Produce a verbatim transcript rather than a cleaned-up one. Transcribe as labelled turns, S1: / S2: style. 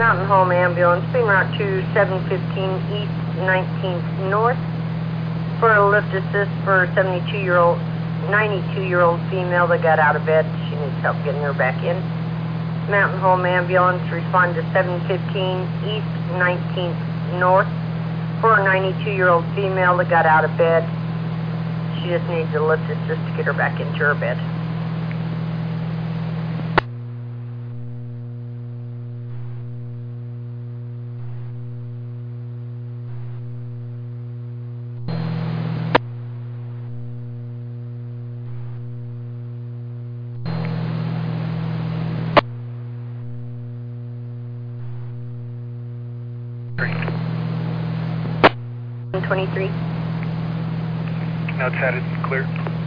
S1: Mountain Home Ambulance, being route to seven fifteen East nineteenth North for a lift assist for a seventy-two-year-old, ninety-two-year-old female that got out of bed. She needs help getting her back in. Mountain Home Ambulance, respond to seven fifteen East nineteenth North for a ninety-two-year-old female that got out of bed. She just needs a lift assist to get her back into her bed. twenty-three.
S2: Now it's headed clear.